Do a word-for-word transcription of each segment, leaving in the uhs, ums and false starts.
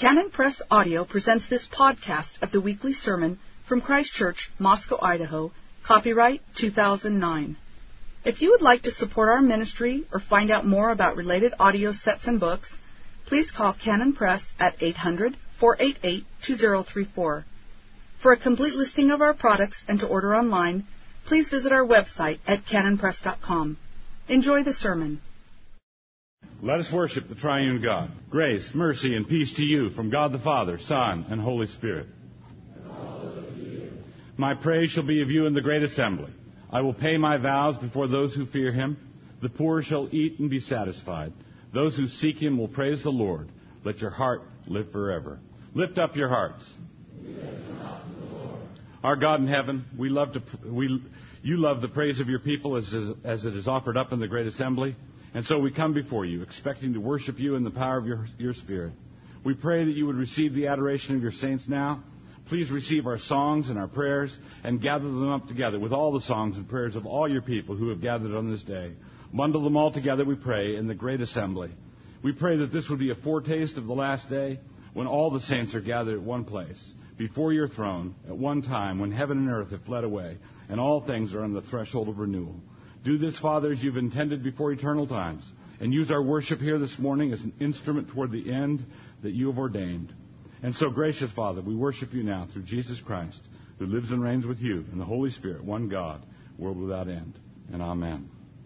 Canon Press Audio presents this podcast of the weekly sermon from Christ Church, Moscow, Idaho, copyright two thousand nine. If you would like to support our ministry or find out more about related audio sets and books, please call Canon Press at eight hundred, four eight eight, two zero three four. For a complete listing of our products and to order online, please visit our website at canon press dot com. Enjoy the sermon. Let us worship the triune God. Grace, mercy, and peace to you from God the Father, Son, and Holy Spirit. And also to you. My praise shall be of you in the great assembly. I will pay my vows before those who fear him. The poor shall eat and be satisfied. Those who seek him will praise the Lord. Let your heart live forever. Lift up your hearts. We lift them up to the Lord. Our God in heaven, we love to we you love the praise of your people as as it is offered up in the great assembly. And so we come before you, expecting to worship you in the power of your, your Spirit. We pray that you would receive the adoration of your saints now. Please receive our songs and our prayers and gather them up together with all the songs and prayers of all your people who have gathered on this day. Bundle them all together, we pray, in the great assembly. We pray that this would be a foretaste of the last day when all the saints are gathered at one place, before your throne, at one time, when heaven and earth have fled away, and all things are on the threshold of renewal. Do this, Father, as you've intended before eternal times, and use our worship here this morning as an instrument toward the end that you have ordained. And so, gracious Father, we worship you now through Jesus Christ, who lives and reigns with you in the Holy Spirit, one God, world without end. And amen.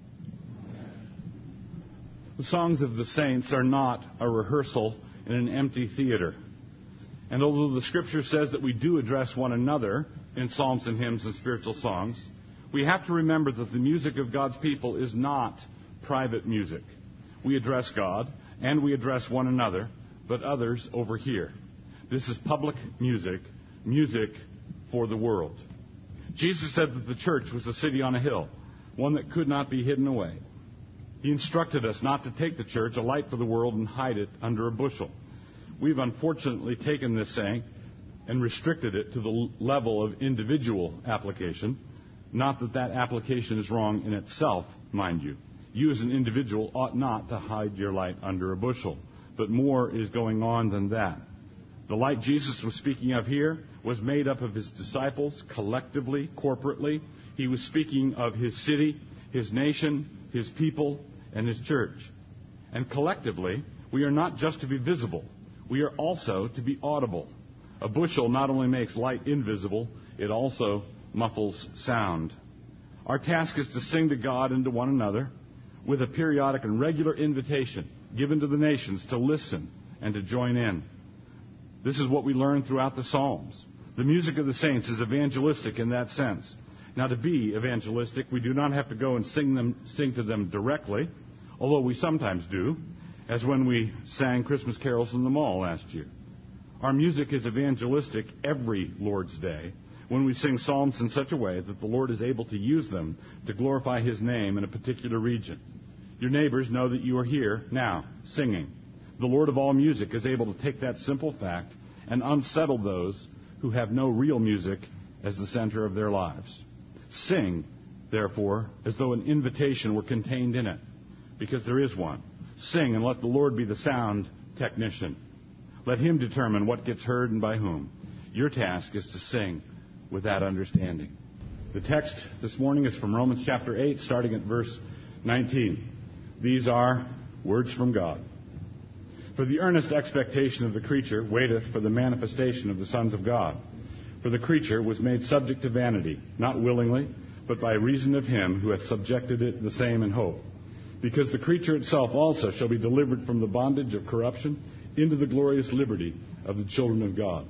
The songs of the saints are not a rehearsal in an empty theater. And although the Scripture says that we do address one another in psalms and hymns and spiritual songs, we have to remember that the music of God's people is not private music. We address God, and we address one another, but others over here. This is public music, music for the world. Jesus said that the church was a city on a hill, one that could not be hidden away. He instructed us not to take the church, a light for the world, and hide it under a bushel. We've unfortunately taken this saying and restricted it to the level of individual application. Not that that application is wrong in itself, mind you. You as an individual ought not to hide your light under a bushel. But more is going on than that. The light Jesus was speaking of here was made up of his disciples collectively, corporately. He was speaking of his city, his nation, his people, and his church. And collectively, we are not just to be visible. We are also to be audible. A bushel not only makes light invisible, it also muffles sound. Our task is to sing to God and to one another with a periodic and regular invitation given to the nations to listen and to join in. This is what we learn throughout the Psalms. The music of the saints is evangelistic in that sense. Now, to be evangelistic, we do not have to go and sing them, sing to them directly, although we sometimes do, as when we sang Christmas carols in the mall last year. Our music is evangelistic every Lord's Day, when we sing psalms in such a way that the Lord is able to use them to glorify his name in a particular region. Your neighbors know that you are here now, singing. The Lord of all music is able to take that simple fact and unsettle those who have no real music as the center of their lives. Sing, therefore, as though an invitation were contained in it, because there is one. Sing and let the Lord be the sound technician. Let him determine what gets heard and by whom. Your task is to sing with that understanding. The text this morning is from Romans chapter eight, starting at verse nineteen. These are words from God. For the earnest expectation of the creature waiteth for the manifestation of the sons of God. For the creature was made subject to vanity, not willingly, but by reason of him who hath subjected it the same in hope. Because the creature itself also shall be delivered from the bondage of corruption into the glorious liberty of the children of God.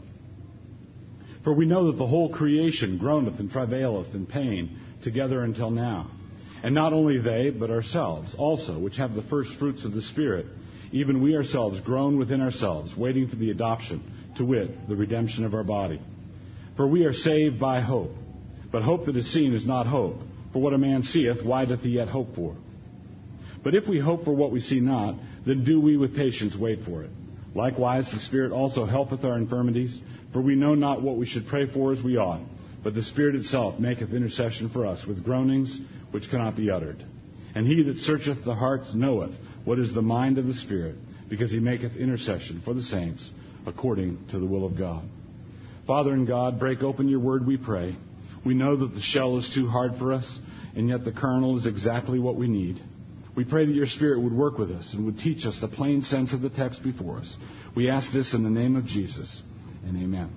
For we know that the whole creation groaneth and travaileth in pain together until now. And not only they, but ourselves also, which have the first fruits of the Spirit, even we ourselves groan within ourselves, waiting for the adoption, to wit, the redemption of our body. For we are saved by hope. But hope that is seen is not hope. For what a man seeth, why doth he yet hope for? But if we hope for what we see not, then do we with patience wait for it. Likewise, the Spirit also helpeth our infirmities, for we know not what we should pray for as we ought, but the Spirit itself maketh intercession for us with groanings which cannot be uttered. And he that searcheth the hearts knoweth what is the mind of the Spirit, because he maketh intercession for the saints according to the will of God. Father and God, break open your word, we pray. We know that the shell is too hard for us, and yet the kernel is exactly what we need. We pray that your Spirit would work with us and would teach us the plain sense of the text before us. We ask this in the name of Jesus, and amen.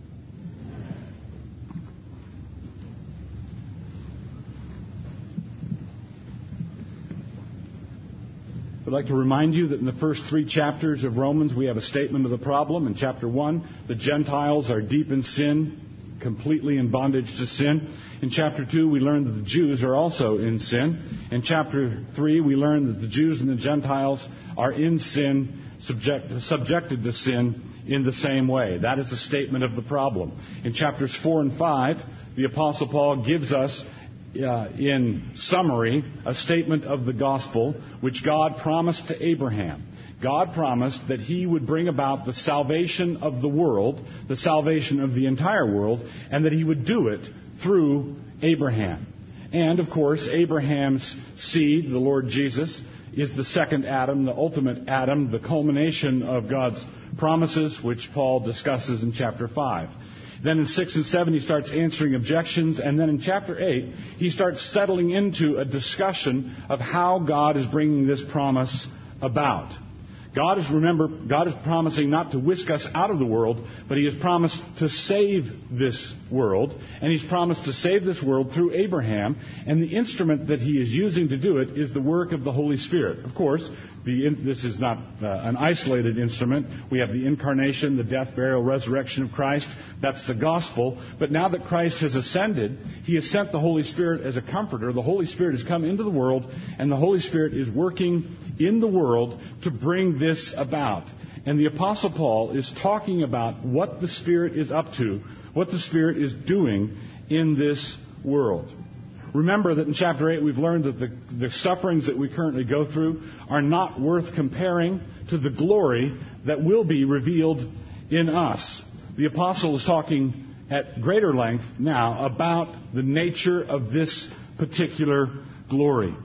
I'd like to remind you that in the first three chapters of Romans, we have a statement of the problem. In chapter one, the Gentiles are deep in sin, completely in bondage to sin. In chapter two, we learn that the Jews are also in sin. In chapter three, we learn that the Jews and the Gentiles are in sin, subject, subjected to sin in the same way. That is the statement of the problem. In chapters four and five, the Apostle Paul gives us, uh, in summary, a statement of the gospel which God promised to Abraham. God promised that he would bring about the salvation of the world, the salvation of the entire world, and that he would do it through Abraham. And, of course, Abraham's seed, the Lord Jesus, is the second Adam, the ultimate Adam, the culmination of God's promises, which Paul discusses in chapter five. Then in six and seven, he starts answering objections. And then in chapter eight, he starts settling into a discussion of how God is bringing this promise about. God is, remember, God is promising not to whisk us out of the world, but he has promised to save this world. And he's promised to save this world through Abraham. And the instrument that he is using to do it is the work of the Holy Spirit. Of course, the, this is not uh, an isolated instrument. We have the incarnation, the death, burial, resurrection of Christ. That's the gospel. But now that Christ has ascended, he has sent the Holy Spirit as a comforter. The Holy Spirit has come into the world, and the Holy Spirit is working in the world to bring this about. And the Apostle Paul is talking about what the Spirit is up to, what the Spirit is doing in this world. Remember that in chapter eight we've learned that the, the sufferings that we currently go through are not worth comparing to the glory that will be revealed in us. The Apostle is talking at greater length now about the nature of this particular glory.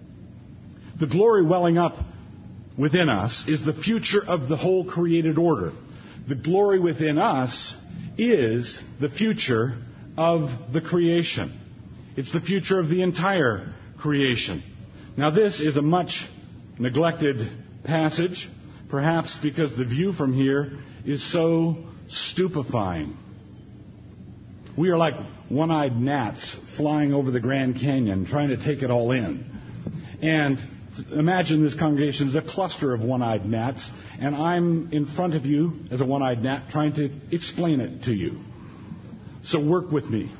The glory welling up within us is the future of the whole created order. The glory within us is the future of the creation. It's the future of the entire creation. Now, this is a much neglected passage, perhaps because the view from here is so stupefying. We are like one-eyed gnats flying over the Grand Canyon, trying to take it all in. And imagine this congregation is a cluster of one-eyed gnats, and I'm in front of you as a one-eyed gnat trying to explain it to you. So work with me.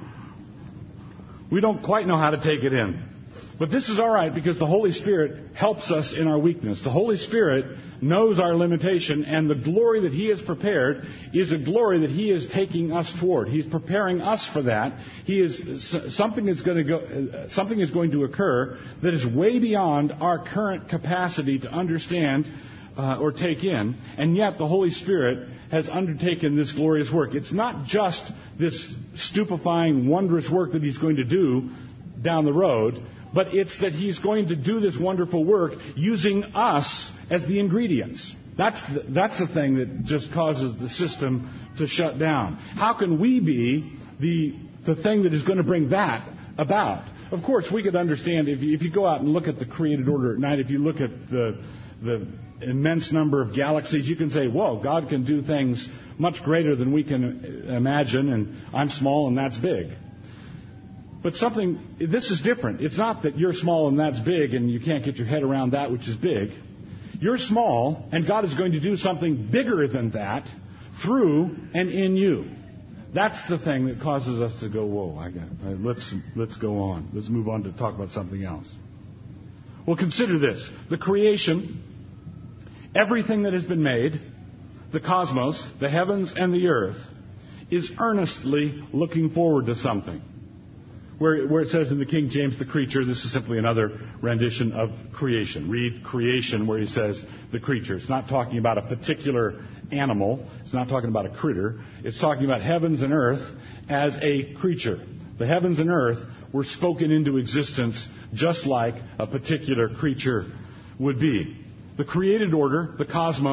We don't quite know how to take it in. But this is all right because the Holy Spirit helps us in our weakness. The Holy Spirit knows our limitation, and the glory that he has prepared is a glory that he is taking us toward. He's preparing us for that. He is something is going to go, something is going to occur that is way beyond our current capacity to understand uh, or take in, and yet the Holy Spirit has undertaken this glorious work. It's not just this stupefying, wondrous work that he's going to do down the road, but it's that he's going to do this wonderful work using us as the ingredients. That's the, that's the thing that just causes the system to shut down. How can we be the, the thing that is going to bring that about? Of course, we could understand if you, if you go out and look at the created order at night, if you look at the, the immense number of galaxies, you can say, whoa, God can do things much greater than we can imagine, and I'm small and that's big. But something, this is different. It's not that you're small and that's big and you can't get your head around that which is big. You're small and God is going to do something bigger than that through and in you. That's the thing that causes us to go, whoa, I got, uh, let's, let's go on. Let's move on to talk about something else. Well, consider this. The creation, everything that has been made, the cosmos, the heavens and the earth, is earnestly looking forward to something. Where, where it says in the King James, the creature, this is simply another rendition of creation. Read creation where he says the creature. It's not talking about a particular animal. It's not talking about a critter. It's talking about heavens and earth as a creature. The heavens and earth were spoken into existence just like a particular creature would be. The created order, the cosmos,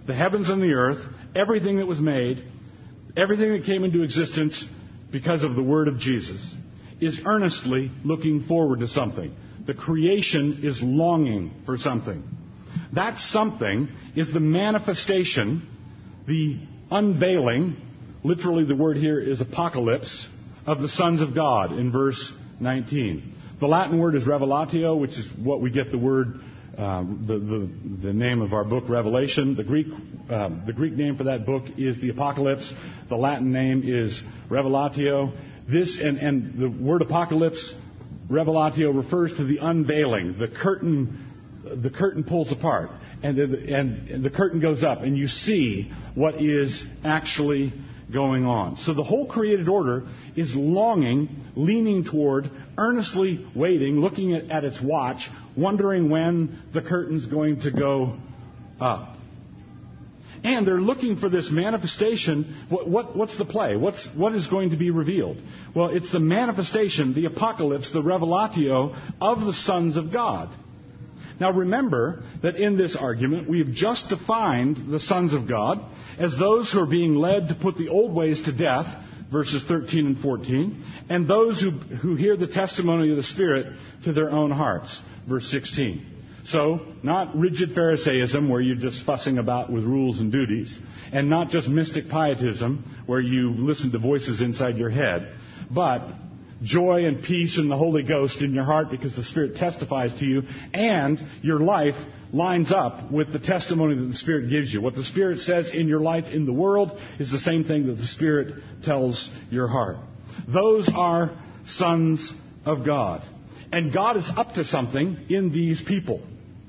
the heavens and the earth, everything that was made, everything that came into existence because of the word of Jesus, is earnestly looking forward to something. The creation is longing for something. That something is the manifestation, the unveiling, literally the word here is apocalypse, of the sons of God in verse nineteen. The Latin word is revelatio, which is what we get the word, uh, the, the, the name of our book, Revelation. The Greek, uh, the Greek name for that book is the Apocalypse. The Latin name is revelatio. This, and, and the word apocalypse, revelatio, refers to the unveiling. The curtain, the curtain pulls apart, and the, and, and the curtain goes up, and you see what is actually going on. So the whole created order is longing, leaning toward, earnestly waiting, looking at, at its watch, wondering when the curtain's going to go up. And they're looking for this manifestation. What, what, what's the play? What's, what is going to be revealed? Well, it's the manifestation, the apocalypse, the revelatio of the sons of God. Now remember that in this argument, we've just defined the sons of God as those who are being led to put the old ways to death, verses thirteen and fourteen, and those who, who hear the testimony of the Spirit to their own hearts, verse sixteen. So, not rigid Pharisaism where you're just fussing about with rules and duties, and not just mystic pietism where you listen to voices inside your head, but joy and peace in the Holy Ghost in your heart because the Spirit testifies to you, and your life lines up with the testimony that the Spirit gives you. What the Spirit says in your life in the world is the same thing that the Spirit tells your heart. Those are sons of God. And God is up to something in these people.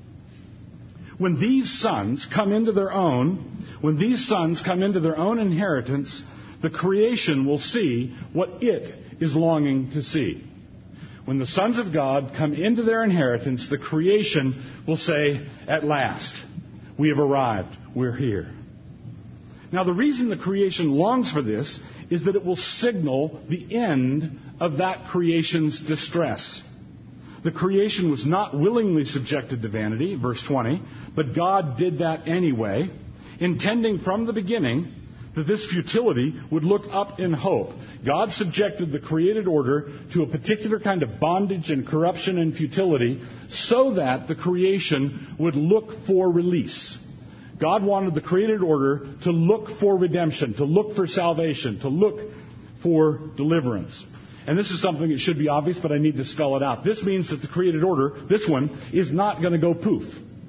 When these sons come into their own, when these sons come into their own inheritance, the creation will see what it is longing to see. When the sons of God come into their inheritance, the creation will say, at last, we have arrived, we're here. Now, the reason the creation longs for this is that it will signal the end of that creation's distress. The creation was not willingly subjected to vanity, verse twenty, but God did that anyway, intending from the beginning that this futility would look up in hope. God subjected the created order to a particular kind of bondage and corruption and futility so that the creation would look for release. God wanted the created order to look for redemption, to look for salvation, to look for deliverance. And this is something that should be obvious, but I need to spell it out. This means that the created order, this one, is not going to go poof.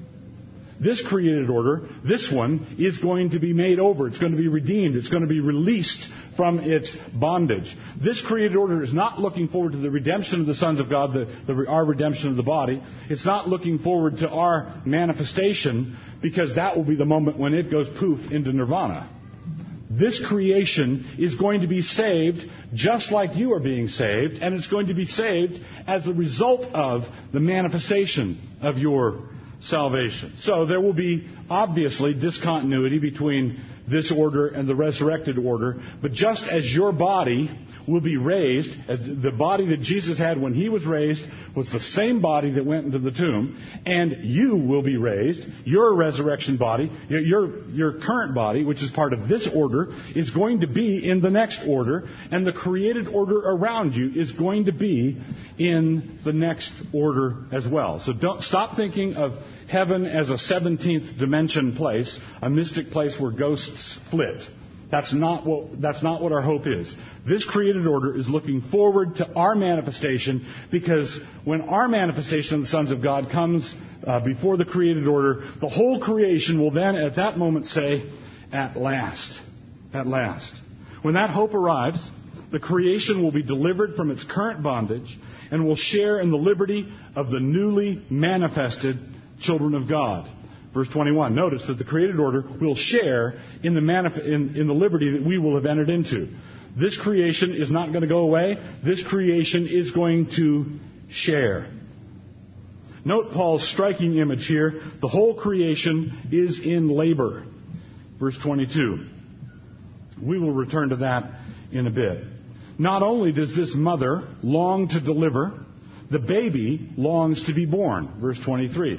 This created order, this one, is going to be made over. It's going to be redeemed. It's going to be released from its bondage. This created order is not looking forward to the redemption of the sons of God, the, the, our redemption of the body. It's not looking forward to our manifestation, because that will be the moment when it goes poof into nirvana. This creation is going to be saved just like you are being saved, and it's going to be saved as a result of the manifestation of your salvation. So there will be obviously discontinuity between this order and the resurrected order, but just as your body will be raised, as the body that Jesus had when he was raised was the same body that went into the tomb, and you will be raised, your resurrection body, your, your current body, which is part of this order, is going to be in the next order, and the created order around you is going to be in the next order as well. So don't stop thinking of heaven as a seventeenth dimension place, a mystic place where ghosts flit. That's not what, that's not what our hope is. This created order is looking forward to our manifestation, because when our manifestation of the sons of God comes uh, before the created order, the whole creation will then at that moment say, at last, at last. When that hope arrives, the creation will be delivered from its current bondage and will share in the liberty of the newly manifested children of God. Verse twenty-one, notice that the created order will share in the, manif- in, in the liberty that we will have entered into. This creation is not going to go away. This creation is going to share. Note Paul's striking image here. The whole creation is in labor. Verse twenty-two. We will return to that in a bit. Not only does this mother long to deliver, the baby longs to be born. Verse twenty-three.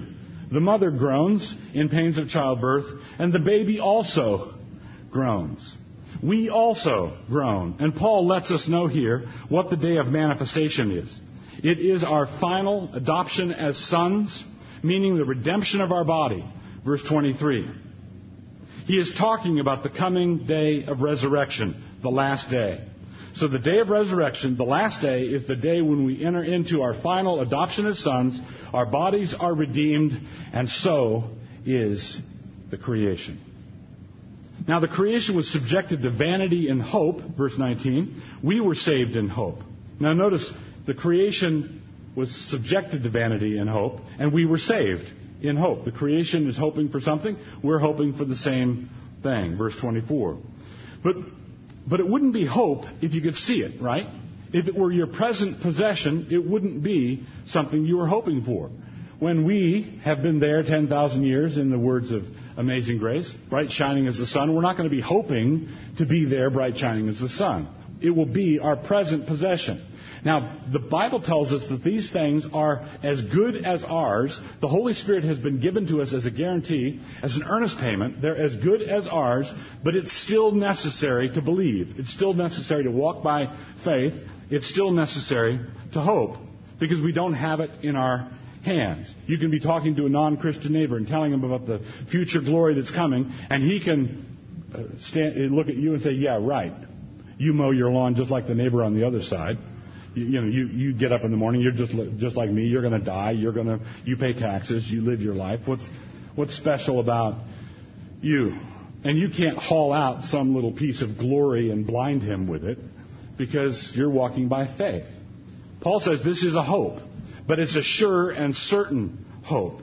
The mother groans in pains of childbirth, and the baby also groans. We also groan. And Paul lets us know here what the day of manifestation is. It is our final adoption as sons, meaning the redemption of our body. Verse twenty-three. He is talking about the coming day of resurrection, the last day. So the day of resurrection, the last day, is the day when we enter into our final adoption as sons. Our bodies are redeemed, and so is the creation. Now, the creation was subjected to vanity and hope, verse nineteen. We were saved in hope. Now, notice, the creation was subjected to vanity and hope, and we were saved in hope. The creation is hoping for something. We're hoping for the same thing, verse twenty-four. But, but it wouldn't be hope if you could see it, right? If it were your present possession, it wouldn't be something you were hoping for. When we have been there ten thousand years, in the words of Amazing Grace, bright shining as the sun, we're not going to be hoping to be there bright shining as the sun. It will be our present possession. Now, the Bible tells us that these things are as good as ours. The Holy Spirit has been given to us as a guarantee, as an earnest payment. They're as good as ours, but it's still necessary to believe. It's still necessary to walk by faith. It's still necessary to hope, because we don't have it in our hands. You can be talking to a non-Christian neighbor and telling him about the future glory that's coming, and he can uh, stand, look at you and say, yeah, right. You mow your lawn just like the neighbor on the other side. You, you know, you, you get up in the morning, you're just just like me, you're going to die, you're going to, you pay taxes, you live your life. What's, what's special about you? And you can't haul out some little piece of glory and blind him with it, because you're walking by faith. Paul says this is a hope, but it's a sure and certain hope.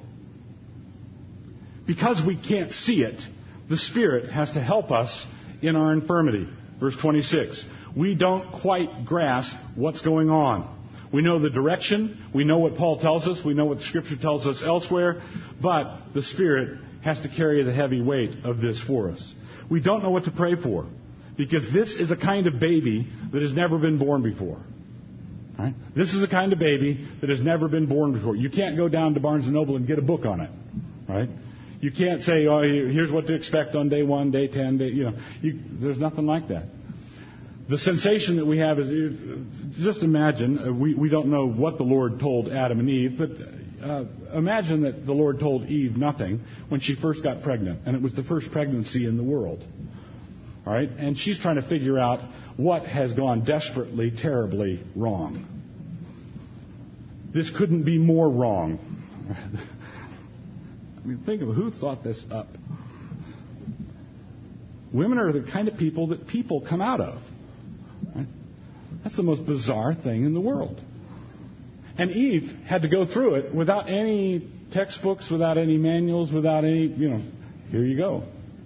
Because we can't see it, the Spirit has to help us in our infirmity. Verse twenty-six. We don't quite grasp what's going on. We know the direction. We know what Paul tells us. We know what Scripture tells us elsewhere. But the Spirit has to carry the heavy weight of this for us. We don't know what to pray for, because this is a kind of baby that has never been born before. Right? This is a kind of baby that has never been born before. You can't go down to Barnes and Noble and get a book on it. Right? You can't say, oh, here's what to expect on day one, day ten, day, you know. You, there's nothing like that. The sensation that we have is, just imagine, uh, we, we don't know what the Lord told Adam and Eve, but uh, imagine that the Lord told Eve nothing when she first got pregnant, and it was the first pregnancy in the world. All right? And she's trying to figure out what has gone desperately, terribly wrong. This couldn't be more wrong. I mean, think of who thought this up. Women are the kind of people that people come out of. Right? That's the most bizarre thing in the world. And Eve had to go through it without any textbooks, without any manuals, without any, you know, here you go.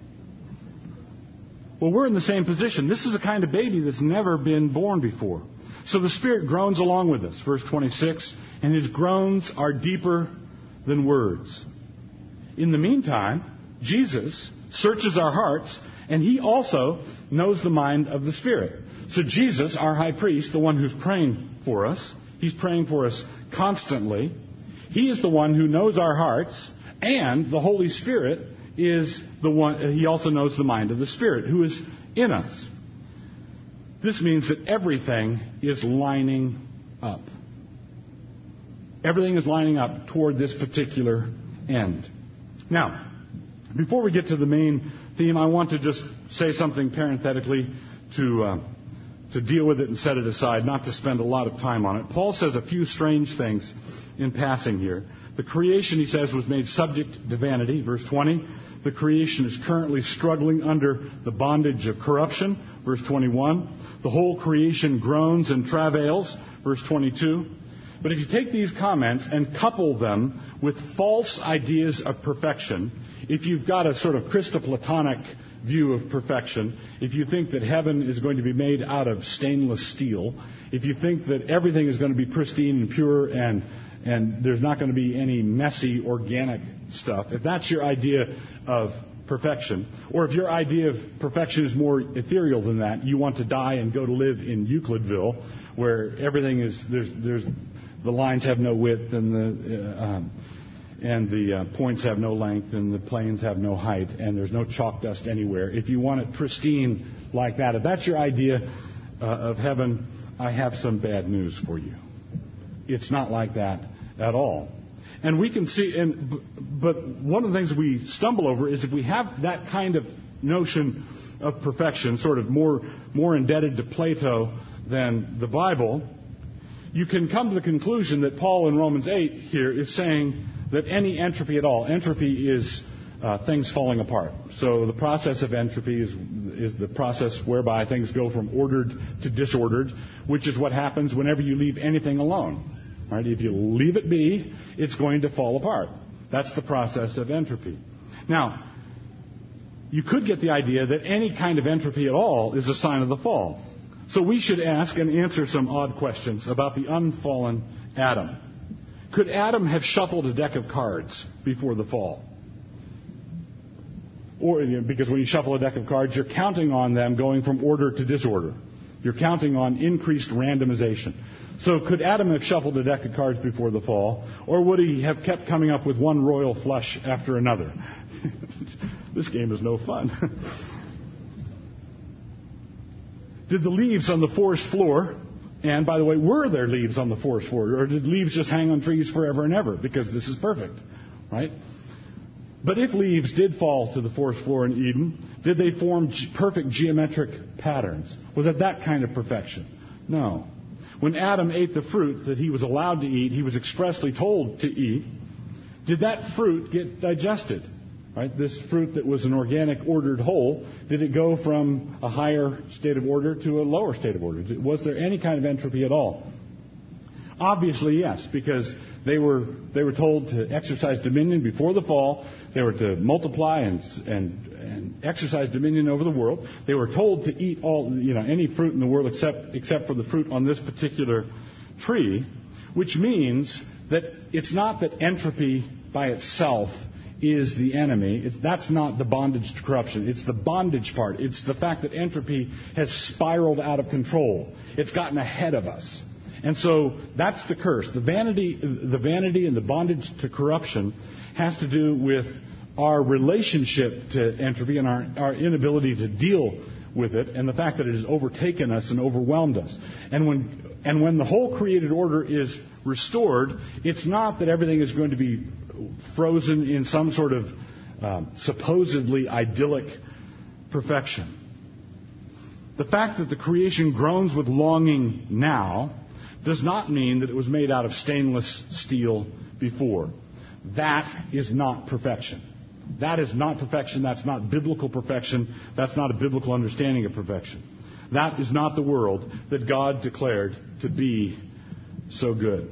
Well, we're in the same position. This is a kind of baby that's never been born before. So the Spirit groans along with us. Verse twenty-six, and His groans are deeper than words. In the meantime, Jesus searches our hearts, and He also knows the mind of the Spirit. So Jesus, our high priest, the one who's praying for us, He's praying for us constantly. He is the one who knows our hearts, and the Holy Spirit is the one, He also knows the mind of the Spirit who is in us. This means that everything is lining up. Everything is lining up toward this particular end. Now, before we get to the main theme, I want to just say something parenthetically to uh, to deal with it and set it aside, not to spend a lot of time on it. Paul says a few strange things in passing here. The creation, he says, was made subject to vanity, verse twenty. The creation is currently struggling under the bondage of corruption, verse twenty-one. The whole creation groans and travails, verse twenty-two. But if you take these comments and couple them with false ideas of perfection, if you've got a sort of Christoplatonic view of perfection, if you think that heaven is going to be made out of stainless steel, if you think that everything is going to be pristine and pure and and there's not going to be any messy organic stuff, if that's your idea of perfection, or if your idea of perfection is more ethereal than that, you want to die and go to live in Euclidville, where everything is, there's, there's the lines have no width, and the, uh, um, and the uh, points have no length, and the planes have no height, and there's no chalk dust anywhere. If you want it pristine like that, if that's your idea uh, of heaven, I have some bad news for you. It's not like that at all. And we can see, and but one of the things we stumble over is if we have that kind of notion of perfection, sort of more more indebted to Plato than the Bible, you can come to the conclusion that Paul in Romans eight here is saying that any entropy at all, entropy is uh, things falling apart. So the process of entropy is is the process whereby things go from ordered to disordered, which is what happens whenever you leave anything alone. Right? If you leave it be, it's going to fall apart. That's the process of entropy. Now, you could get the idea that any kind of entropy at all is a sign of the fall. So we should ask and answer some odd questions about the unfallen Adam. Could Adam have shuffled a deck of cards before the fall? Or, you know, because when you shuffle a deck of cards, you're counting on them going from order to disorder. You're counting on increased randomization. So could Adam have shuffled a deck of cards before the fall, or would he have kept coming up with one royal flush after another? This game is no fun. Did the leaves on the forest floor, and by the way, were there leaves on the forest floor, or did leaves just hang on trees forever and ever? Because this is perfect, right? But if leaves did fall to the forest floor in Eden, did they form ge- perfect geometric patterns? Was it that kind of perfection? No. When Adam ate the fruit that he was allowed to eat, he was expressly told to eat, did that fruit get digested? Right? This fruit that was an organic, ordered whole, did it go from a higher state of order to a lower state of order? Was there any kind of entropy at all? Obviously, yes, because they were they were told to exercise dominion before the fall. They were to multiply and and and exercise dominion over the world. They were told to eat all you know any fruit in the world except except for the fruit on this particular tree, which means that it's not that entropy by itself is the enemy. It's, that's not the bondage to corruption. It's the bondage part. It's the fact that entropy has spiraled out of control. It's gotten ahead of us. And so that's the curse. The vanity, the vanity and the bondage to corruption has to do with our relationship to entropy and our, our inability to deal with it, and the fact that it has overtaken us and overwhelmed us. And when and when the whole created order is restored, it's not that everything is going to be frozen in some sort of um, supposedly idyllic perfection. The fact that the creation groans with longing now does not mean that it was made out of stainless steel before. That is not perfection. That is not perfection. That's not biblical perfection. That's not a biblical understanding of perfection. That is not the world that God declared to be so good.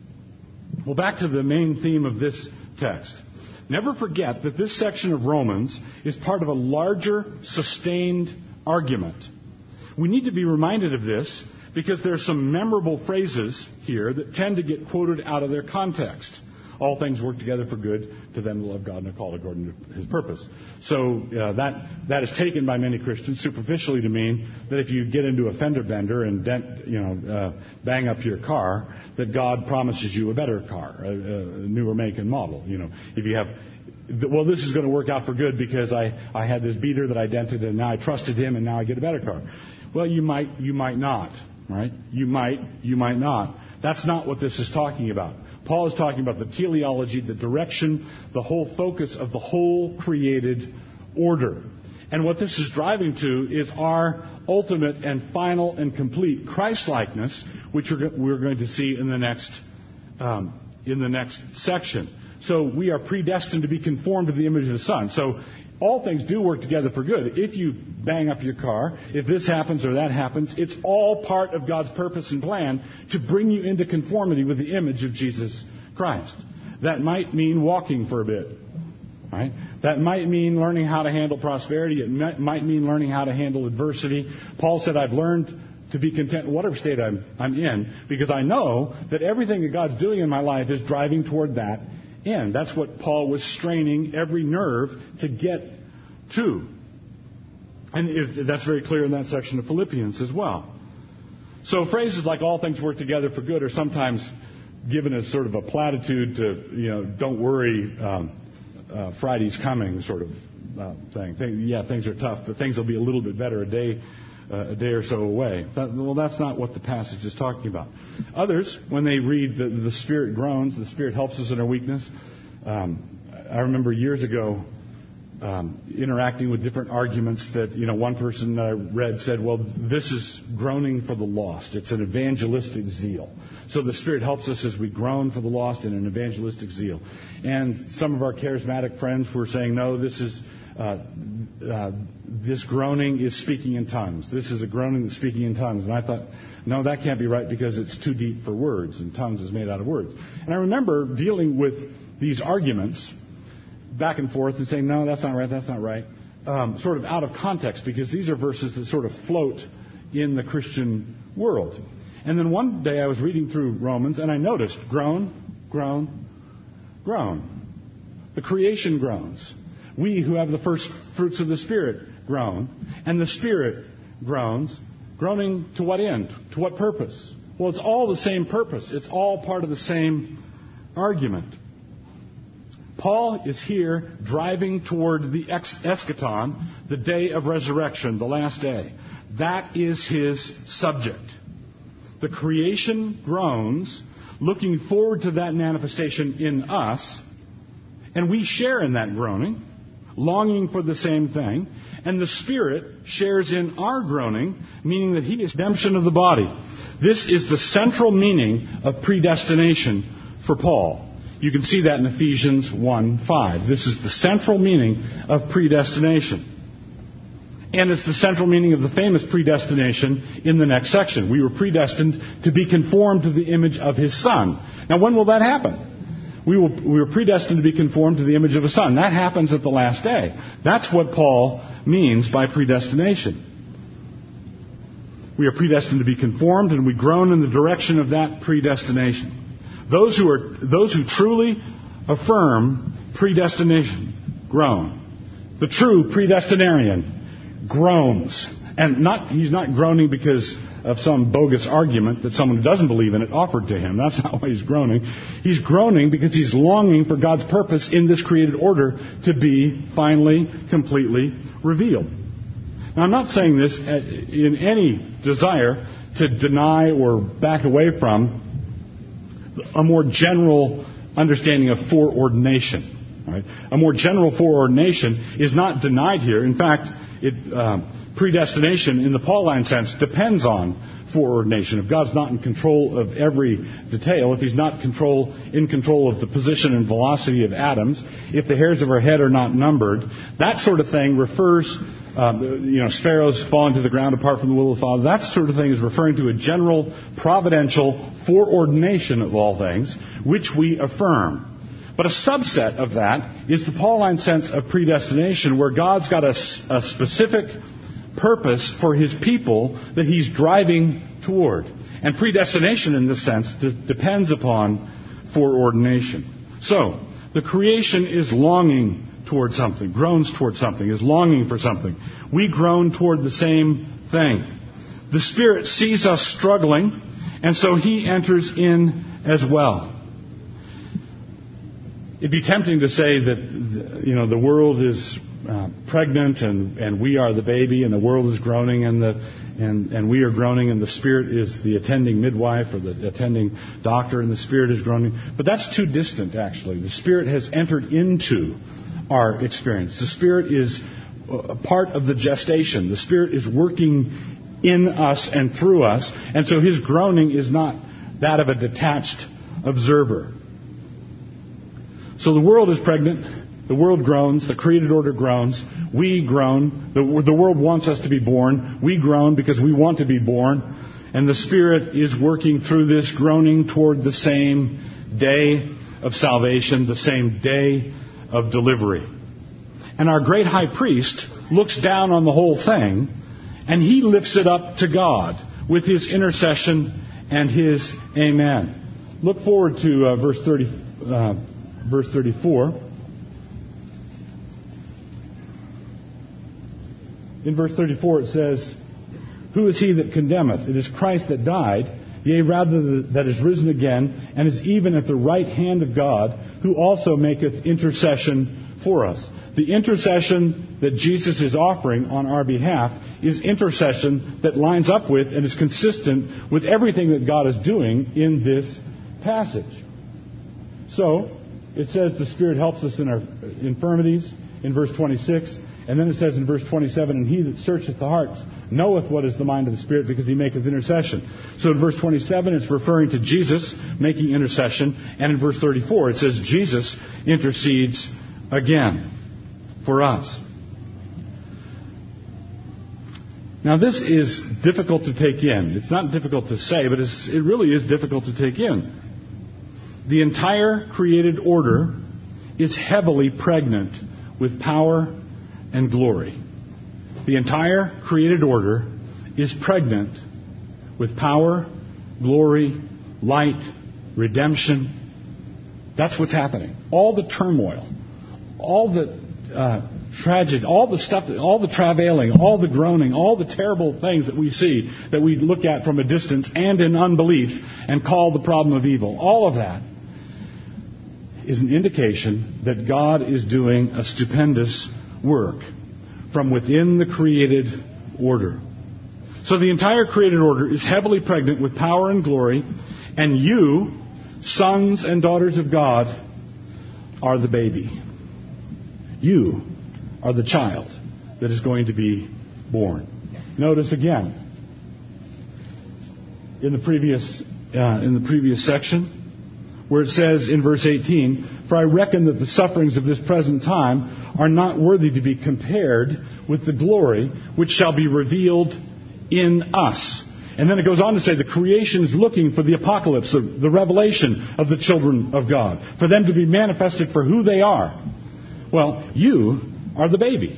Well, back to the main theme of this text. Never forget that this section of Romans is part of a larger, sustained argument. We need to be reminded of this because there are some memorable phrases here that tend to get quoted out of their context. All things work together for good to them who love God and are called according to His purpose. So uh, that that is taken by many Christians superficially to mean that if you get into a fender bender and dent, you know, uh, bang up your car, that God promises you a better car, a, a newer make and model. You know, if you have, well, this is going to work out for good because I I had this beater that I dented and now I trusted him and now I get a better car. Well, you might you might not, right? You might you might not. That's not what this is talking about. Paul is talking about the teleology, the direction, the whole focus of the whole created order. And what this is driving to is our ultimate and final and complete Christ-likeness, which we're going to see in the next um, in the next section. So we are predestined to be conformed to the image of the Son. So all things do work together for good. If you bang up your car, if this happens or that happens, it's all part of God's purpose and plan to bring you into conformity with the image of Jesus Christ. That might mean walking for a bit. Right? That might mean learning how to handle prosperity. It might mean learning how to handle adversity. Paul said, I've learned to be content in whatever state I'm, I'm in because I know that everything that God's doing in my life is driving toward that end. That's what Paul was straining every nerve to get to. And if, that's very clear in that section of Philippians as well. So phrases like all things work together for good are sometimes given as sort of a platitude to, you know, don't worry, um, uh, Friday's coming sort of uh, thing. Think, yeah, things are tough, but things will be a little bit better a day, uh, a day or so away. That, well, that's not what the passage is talking about. Others, when they read the, the Spirit groans, the Spirit helps us in our weakness. Um, I remember years ago um, interacting with different arguments that, you know, one person I read said, well, this is groaning for the lost. It's an evangelistic zeal. So the Spirit helps us as we groan for the lost in an evangelistic zeal. And some of our charismatic friends were saying, no, this is uh, uh, this groaning is speaking in tongues. This is a groaning that's speaking in tongues. And I thought, no, that can't be right because it's too deep for words, and tongues is made out of words. And I remember dealing with these arguments back and forth and saying, no, that's not right, that's not right, um, sort of out of context, because these are verses that sort of float in the Christian world. And then one day I was reading through Romans, and I noticed groan, groan, groan. The creation groans. We who have the first fruits of the Spirit groan, and the Spirit groans. Groaning to what end? To what purpose? Well, it's all the same purpose. It's all part of the same argument. Paul is here driving toward the eschaton, the day of resurrection, the last day. That is his subject. The creation groans, looking forward to that manifestation in us, and we share in that groaning, longing for the same thing, and the Spirit shares in our groaning, meaning that he is redemption of the body. This is the central meaning of predestination for Paul. You can see that in Ephesians one five. This is the central meaning of predestination. And it's the central meaning of the famous predestination in the next section. We were predestined to be conformed to the image of his Son. Now, when will that happen? We, will, we were predestined to be conformed to the image of a Son. That happens at the last day. That's what Paul means by predestination. We are predestined to be conformed, and we groan in the direction of that predestination. Those who are those who truly affirm predestination groan. The true predestinarian groans. And not he's not groaning because of some bogus argument that someone who doesn't believe in it offered to him. That's not why he's groaning. He's groaning because he's longing for God's purpose in this created order to be finally, completely revealed. Now, I'm not saying this in any desire to deny or back away from a more general understanding of foreordination. Right? A more general foreordination is not denied here. In fact, it, uh, predestination in the Pauline sense depends on foreordination. If God's not in control of every detail, if he's not control, in control of the position and velocity of atoms, if the hairs of our head are not numbered, that sort of thing refers, um, you know, sparrows falling to the ground apart from the will of the Father. That sort of thing is referring to a general providential foreordination of all things, which we affirm. But a subset of that is the Pauline sense of predestination, where God's got a, a specific purpose for his people that he's driving toward. And predestination in this sense d- depends upon foreordination. So, the creation is longing toward something, groans toward something, is longing for something. We groan toward the same thing. The Spirit sees us struggling, and so he enters in as well. It'd be tempting to say that, you know, the world is uh, pregnant and, and we are the baby, and the world is groaning and the and, and we are groaning, and the Spirit is the attending midwife or the attending doctor, and the Spirit is groaning. But that's too distant, actually. The Spirit has entered into our experience. The Spirit is a part of the gestation. The Spirit is working in us and through us, and so his groaning is not that of a detached observer. So the world is pregnant, the world groans, the created order groans, we groan, the, the world wants us to be born, we groan because we want to be born, and the Spirit is working through this groaning toward the same day of salvation, the same day of delivery. And our great high priest looks down on the whole thing, and he lifts it up to God with his intercession and his amen. Look forward to uh, verse thirty. Uh, Verse thirty-four. In verse thirty-four it says, "Who is he that condemneth? It is Christ that died, yea, rather that is risen again, and is even at the right hand of God, who also maketh intercession for us. The intercession that Jesus is offering on our behalf is intercession that lines up with and is consistent with everything that God is doing in this passage. So, it says the Spirit helps us in our infirmities in verse twenty-six. And then it says in verse twenty-seven, and he that searcheth the hearts knoweth what is the mind of the Spirit, because he maketh intercession. So in verse twenty-seven, it's referring to Jesus making intercession. And in verse thirty-four, it says Jesus intercedes again for us. Now this is difficult to take in. It's not difficult to say, but it's, it really is difficult to take in. The entire created order is heavily pregnant with power and glory. The entire created order is pregnant with power, glory, light, redemption. That's what's happening. All the turmoil, all the uh, tragedy, all the stuff, that, all the travailing, all the groaning, all the terrible things that we see, that we look at from a distance and in unbelief and call the problem of evil. All of that is an indication that God is doing a stupendous work from within the created order. So the entire created order is heavily pregnant with power and glory, and you, sons and daughters of God, are the baby. You are the child that is going to be born. Notice again, in the previous uh, in the previous section, where it says in verse eighteen, for I reckon that the sufferings of this present time are not worthy to be compared with the glory which shall be revealed in us. And then it goes on to say the creation is looking for the apocalypse, the, the revelation of the children of God, for them to be manifested for who they are. Well, you are the baby.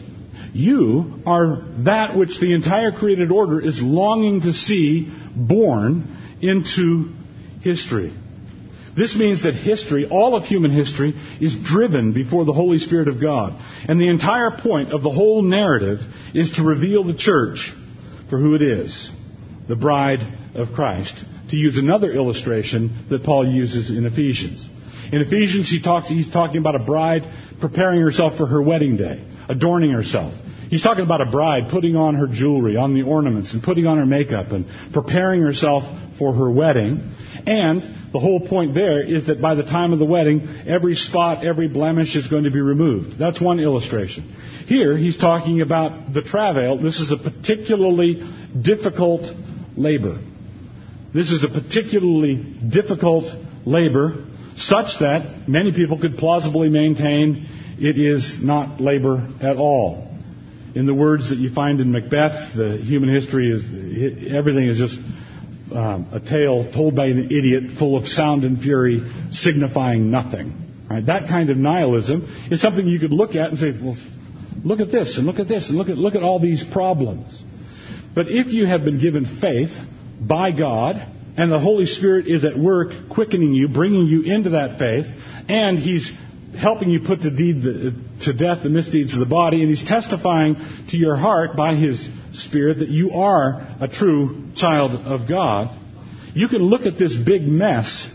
You are that which the entire created order is longing to see born into history. This means that history, all of human history, is driven before the Holy Spirit of God. And the entire point of the whole narrative is to reveal the church for who it is, the bride of Christ. To use another illustration that Paul uses in Ephesians. In Ephesians, he talks, he's talking about a bride preparing herself for her wedding day, adorning herself. He's talking about a bride putting on her jewelry, on the ornaments, and putting on her makeup, and preparing herself for her wedding. And the whole point there is that by the time of the wedding, every spot, every blemish is going to be removed. That's one illustration. Here, he's talking about the travail. This is a particularly difficult labor. This is a particularly difficult labor, such that many people could plausibly maintain it is not labor at all. In the words that you find in Macbeth, the human history is, everything is just um, a tale told by an idiot, full of sound and fury, signifying nothing. Right? That kind of nihilism is something you could look at and say, well, look at this, and look at this, and look at look at all these problems. But if you have been given faith by God, and the Holy Spirit is at work quickening you, bringing you into that faith, and He's helping you put to, deed the, to death the misdeeds of the body, and He's testifying to your heart by His Spirit that you are a true child of God, you can look at this big mess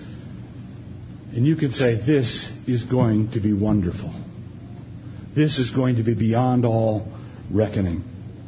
and you can say, this is going to be wonderful. This is going to be beyond all reckoning.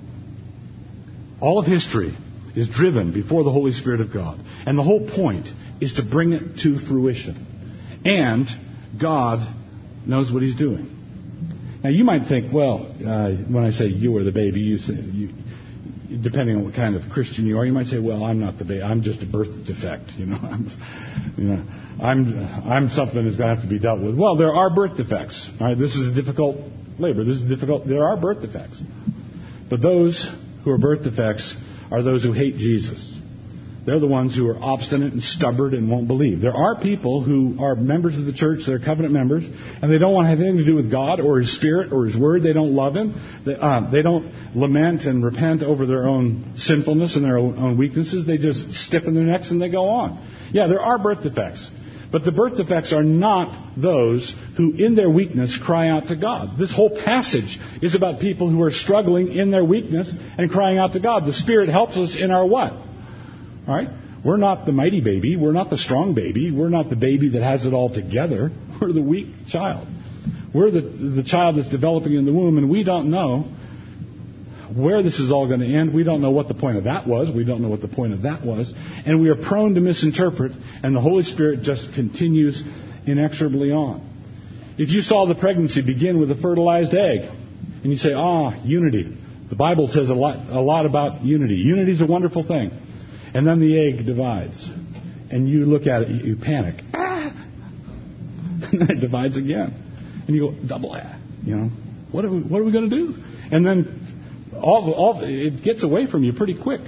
All of history is driven before the Holy Spirit of God. And the whole point is to bring it to fruition. And God knows what He's doing. Now you might think, well, uh, when I say you are the baby, you say, you, depending on what kind of Christian you are, you might say, well, I'm not the baby. I'm just a birth defect. You know, I'm, you know, I'm, I'm something that's going to have to be dealt with. Well, there are birth defects. All right, this is a difficult labor. This is difficult. There are birth defects. But those who are birth defects are those who hate Jesus. They're the ones who are obstinate and stubborn and won't believe. There are people who are members of the church, they're covenant members, and they don't want to have anything to do with God or His Spirit or His Word. They don't love Him. They, uh, they don't lament and repent over their own sinfulness and their own, own weaknesses. They just stiffen their necks and they go on. Yeah, there are birth defects. But the birth defects are not those who in their weakness cry out to God. This whole passage is about people who are struggling in their weakness and crying out to God. The Spirit helps us in our what? All right? We're not the mighty baby. We're not the strong baby. We're not the baby that has it all together. We're the weak child. We're the, the child that's developing in the womb, and we don't know where this is all going to end. We don't know what the point of that was. We don't know what the point of that was. And we are prone to misinterpret, and the Holy Spirit just continues inexorably on. If you saw the pregnancy begin with a fertilized egg, and you say, ah, unity. The Bible says a lot, a lot about unity. Unity is a wonderful thing. And then the egg divides. And you look at it, you panic. Ah! And then it divides again. And you go, double ah, you know, what are we, what are we going to do? And then all, all, it gets away from you pretty quick.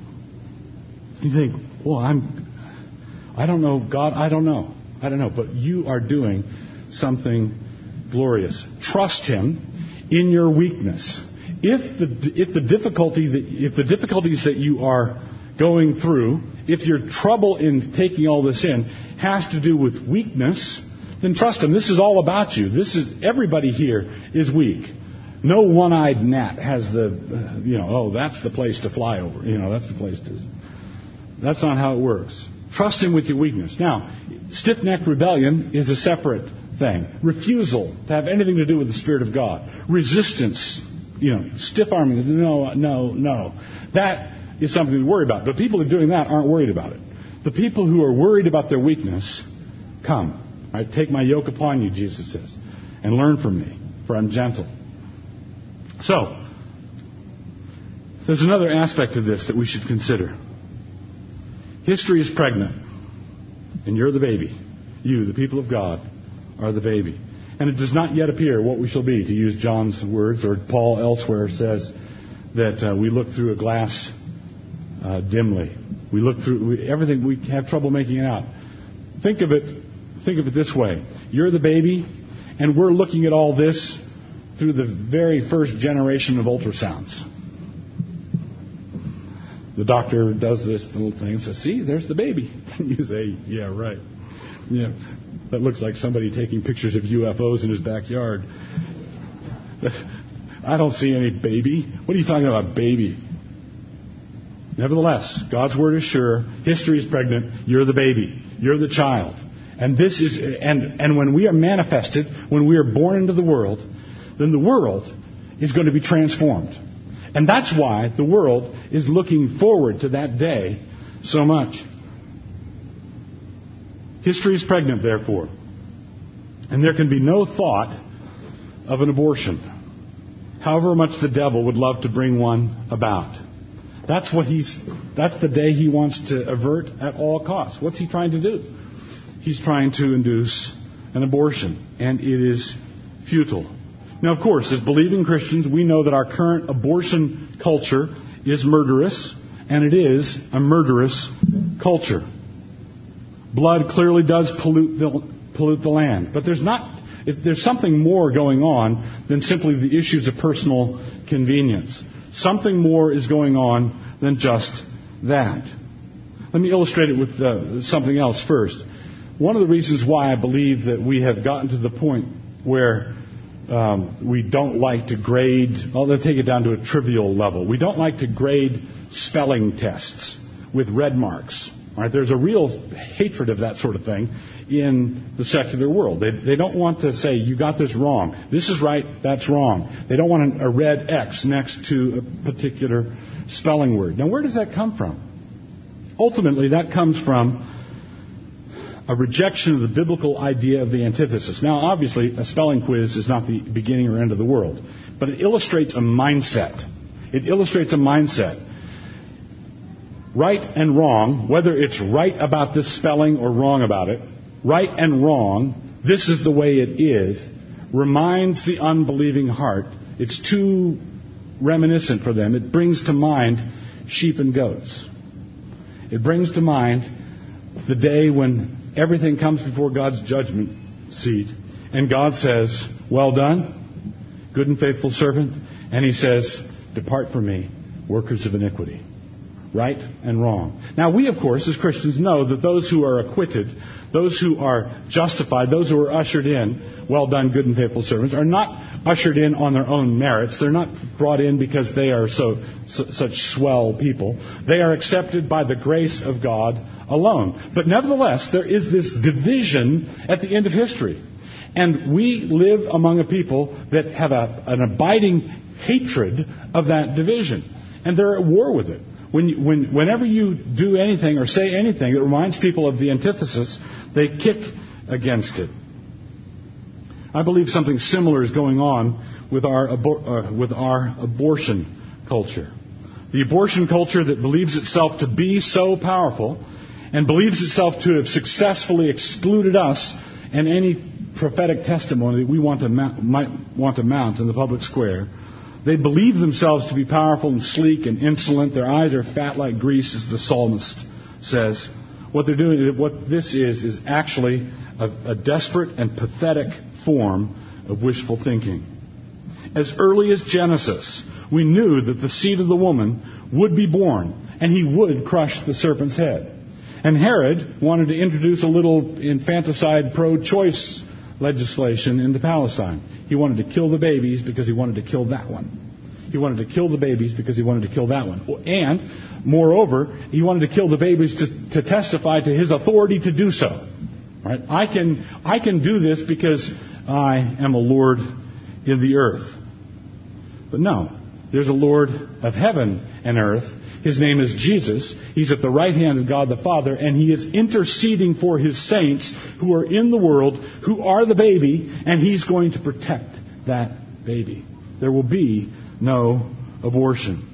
You think, well, I'm, I don't know, God, I don't know. I don't know. But you are doing something glorious. Trust Him in your weakness. If the if the difficulty that if the difficulties that you are going through, if your trouble in taking all this in has to do with weakness, then trust Him. This is all about you. This is everybody here is weak. No one-eyed gnat has the uh, you know oh that's the place to fly over. You know that's the place to. That's not how it works. Trust Him with your weakness. Now, stiff-necked rebellion is a separate thing. Refusal to have anything to do with the Spirit of God. Resistance. You know, stiff-arming is no, no, no. That is something to worry about. But people who are doing that aren't worried about it. The people who are worried about their weakness, come. Right? Take my yoke upon you, Jesus says, and learn from me, for I'm gentle. So, there's another aspect of this that we should consider. History is pregnant, and you're the baby. You, the people of God, are the baby. And it does not yet appear what we shall be, to use John's words, or Paul elsewhere says that uh, we look through a glass uh, dimly. We look through we, everything. We have trouble making it out. Think of it. Think of it this way: you're the baby, and we're looking at all this through the very first generation of ultrasounds. The doctor does this little thing and says, "See, there's the baby." And you say, "Yeah, right. Yeah." That looks like somebody taking pictures of U F Os in his backyard. I don't see any baby. What are you talking about, baby? Nevertheless, God's word is sure. History is pregnant. You're the baby. You're the child. And this is, and, and when we are manifested, when we are born into the world, then the world is going to be transformed. And that's why the world is looking forward to that day so much. History is pregnant, therefore, and there can be no thought of an abortion, however much the devil would love to bring one about. That's what he's, that's the day he wants to avert at all costs. What's he trying to do? He's trying to induce an abortion, and it is futile. Now, of course, as believing Christians, we know that our current abortion culture is murderous, and it is a murderous culture. Blood clearly does pollute the, pollute the land. But there's not, there's something more going on than simply the issues of personal convenience. Something more is going on than just that. Let me illustrate it with uh, something else first. One of the reasons why I believe that we have gotten to the point where um, we don't like to grade, well, let's take it down to a trivial level. We don't like to grade spelling tests with red marks. Right? There's a real hatred of that sort of thing in the secular world. They, they don't want to say, you got this wrong. This is right, that's wrong. They don't want a red X next to a particular spelling word. Now, where does that come from? Ultimately, that comes from a rejection of the biblical idea of the antithesis. Now, obviously, a spelling quiz is not the beginning or end of the world, but it illustrates a mindset. It illustrates a mindset. Right and wrong, whether it's right about this spelling or wrong about it, right and wrong, this is the way it is, reminds the unbelieving heart. It's too reminiscent for them. It brings to mind sheep and goats. It brings to mind the day when everything comes before God's judgment seat, and God says, well done, good and faithful servant, and He says, depart from me, workers of iniquity. right and wrong. Now, we, of course, as Christians, know that those who are acquitted, those who are justified, those who are ushered in, well done, good and faithful servants, are not ushered in on their own merits. They're not brought in because they are so, so such swell people. They are accepted by the grace of God alone. But nevertheless, there is this division at the end of history. And we live among a people that have a, an abiding hatred of that division. And they're at war with it. When, you, when, whenever you do anything or say anything that reminds people of the antithesis, they kick against it. I believe something similar is going on with our, abor- uh, with our abortion culture. The abortion culture that believes itself to be so powerful and believes itself to have successfully excluded us and any prophetic testimony that we want to mount, might want to mount in the public square. They believe themselves to be powerful and sleek and insolent. Their eyes are fat like grease, as the psalmist says. What they're doing, what this is, is actually a, a desperate and pathetic form of wishful thinking. As early as Genesis, we knew that the seed of the woman would be born, and he would crush the serpent's head. And Herod wanted to introduce a little infanticide pro-choice legislation into Palestine. He wanted to kill the babies because he wanted to kill that one. He wanted to kill the babies because he wanted to kill that one. And, moreover, he wanted to kill the babies to, to testify to his authority to do so. Right? I can, I can do this because I am a Lord in the earth. But no, there's a Lord of heaven and earth. His name is Jesus. He's at the right hand of God the Father, and He is interceding for His saints who are in the world, who are the baby, and He's going to protect that baby. There will be no abortion.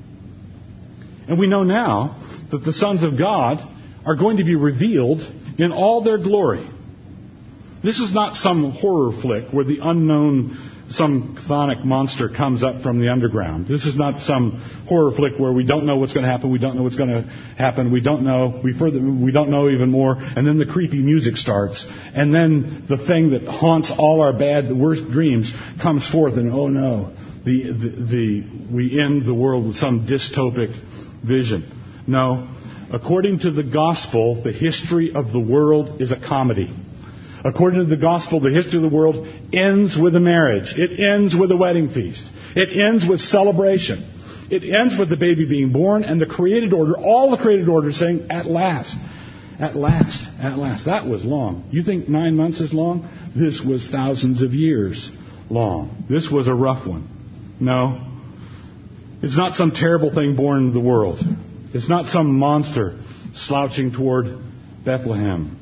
And we know now that the sons of God are going to be revealed in all their glory. This is not some horror flick where the unknown, some chthonic monster comes up from the underground. This is not some horror flick where we don't know what's going to happen, we don't know what's going to happen, we don't know, we further, we don't know even more, and then the creepy music starts, and then the thing that haunts all our bad, the worst dreams comes forth, and oh no, the, the, the we end the world with some dystopic vision. No, according to the gospel, the history of the world is a comedy. According to the gospel, the history of the world ends with a marriage. It ends with a wedding feast. It ends with celebration. It ends with the baby being born and the created order, all the created order saying, at last, at last, at last. That was long. You think nine months is long? This was thousands of years long. This was a rough one. No. It's not some terrible thing born into the world. It's not some monster slouching toward Bethlehem.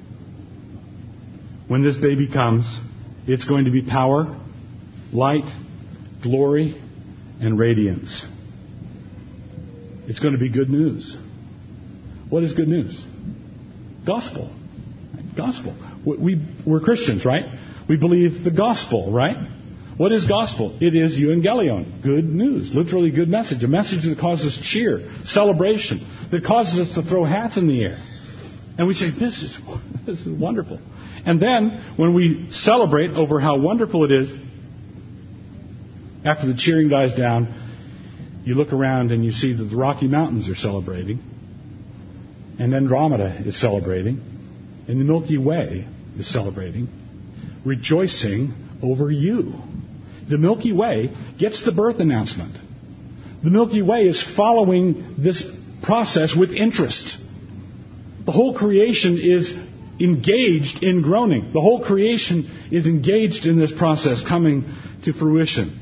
When this baby comes, it's going to be power, light, glory, and radiance. It's going to be good news. What is good news? Gospel. Gospel. We, we're Christians, right? We believe the gospel, right? What is gospel? It is euangelion, good news, literally good message, a message that causes cheer, celebration, that causes us to throw hats in the air. And we say, this is, this is wonderful. And then, when we celebrate over how wonderful it is, after the cheering dies down, you look around and you see that the Rocky Mountains are celebrating, and Andromeda is celebrating, and the Milky Way is celebrating, rejoicing over you. The Milky Way gets the birth announcement. The Milky Way is following this process with interest. The whole creation is engaged in groaning. The whole creation is engaged in this process coming to fruition.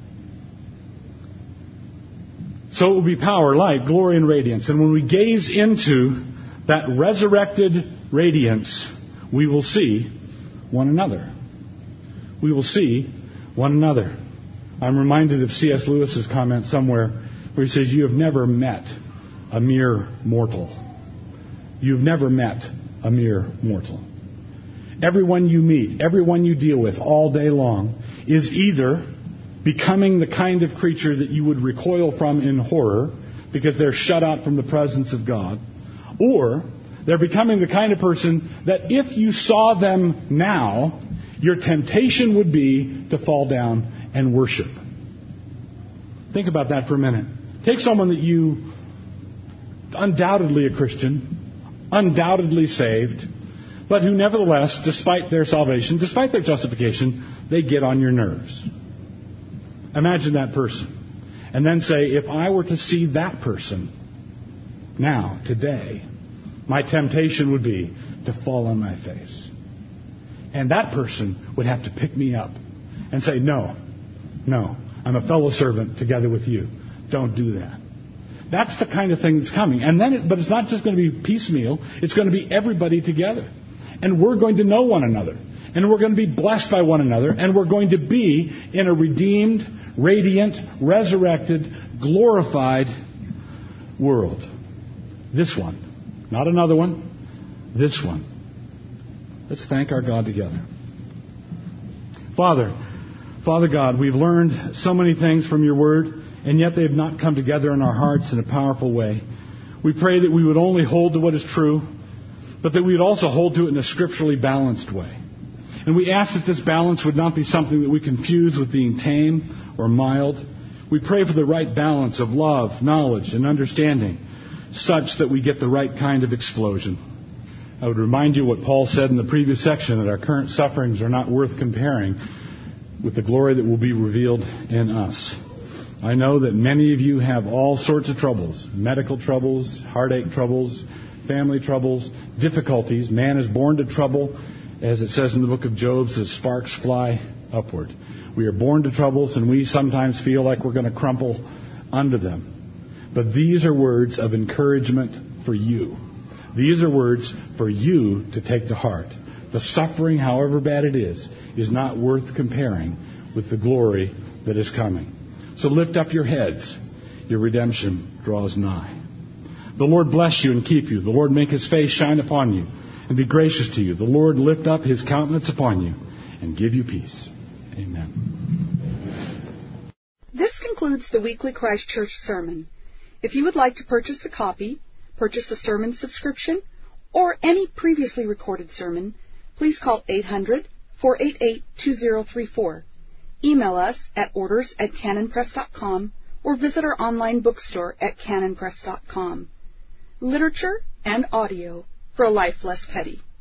So it will be power, light, glory, and radiance. And when we gaze into that resurrected radiance, we will see one another. We will see one another. I'm reminded of C S Lewis's comment somewhere where he says, you have never met a mere mortal. You've never met a mere mortal. Everyone you meet, everyone you deal with all day long is either becoming the kind of creature that you would recoil from in horror because they're shut out from the presence of God, or they're becoming the kind of person that if you saw them now, your temptation would be to fall down and worship. Think about that for a minute. Take someone that you undoubtedly a Christian, undoubtedly saved, but who nevertheless, despite their salvation, despite their justification, they get on your nerves. Imagine that person. And then say, if I were to see that person now, today, my temptation would be to fall on my face. And that person would have to pick me up and say, no, no, I'm a fellow servant together with you. Don't do that. That's the kind of thing that's coming. And then, it, but it's not just going to be piecemeal. It's going to be everybody together. And we're going to know one another. And we're going to be blessed by one another. And we're going to be in a redeemed, radiant, resurrected, glorified world. This one. Not another one. This one. Let's thank our God together. Father, Father God, we've learned so many things from your word, and yet they have not come together in our hearts in a powerful way. We pray that we would only hold to what is true, but that we would also hold to it in a scripturally balanced way. And we ask that this balance would not be something that we confuse with being tame or mild. We pray for the right balance of love, knowledge, and understanding, such that we get the right kind of explosion. I would remind you what Paul said in the previous section, that our current sufferings are not worth comparing with the glory that will be revealed in us. I know that many of you have all sorts of troubles, medical troubles, heartache troubles, family troubles, difficulties. Man is born to trouble, as it says in the book of Job, as sparks fly upward. We are born to troubles, and we sometimes feel like we're going to crumple under them. But these are words of encouragement for you. These are words for you to take to heart. The suffering, however bad it is, is not worth comparing with the glory that is coming. So lift up your heads. Your redemption draws nigh. The Lord bless you and keep you. The Lord make his face shine upon you and be gracious to you. The Lord lift up his countenance upon you and give you peace. Amen. This concludes the weekly Christ Church sermon. If you would like to purchase a copy, purchase a sermon subscription, or any previously recorded sermon, please call eight hundred, four eight eight, two zero three four. Email us at orders at canon press dot com or visit our online bookstore at canon press dot com. Literature and audio for a life less petty.